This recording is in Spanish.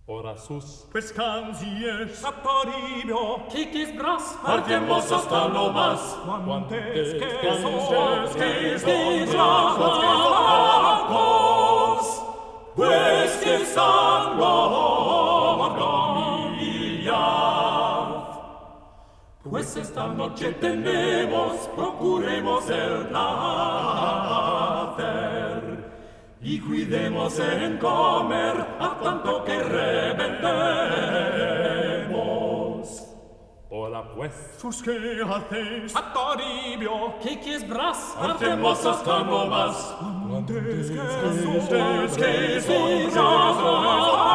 Ora sus, Pescancies, Satoribio, Quiquis bras, Artemos hasta no más. Guantes, Quesos, quesos, rajos, pues que sango pues esta noche tenemos, procuremos el placer y cuidemos en comer a tanto que reventemos. ora pues, sus que hacéis, Satoribio, Quiquis bras, artemos hasta no más. guantes, Quesos, rajos,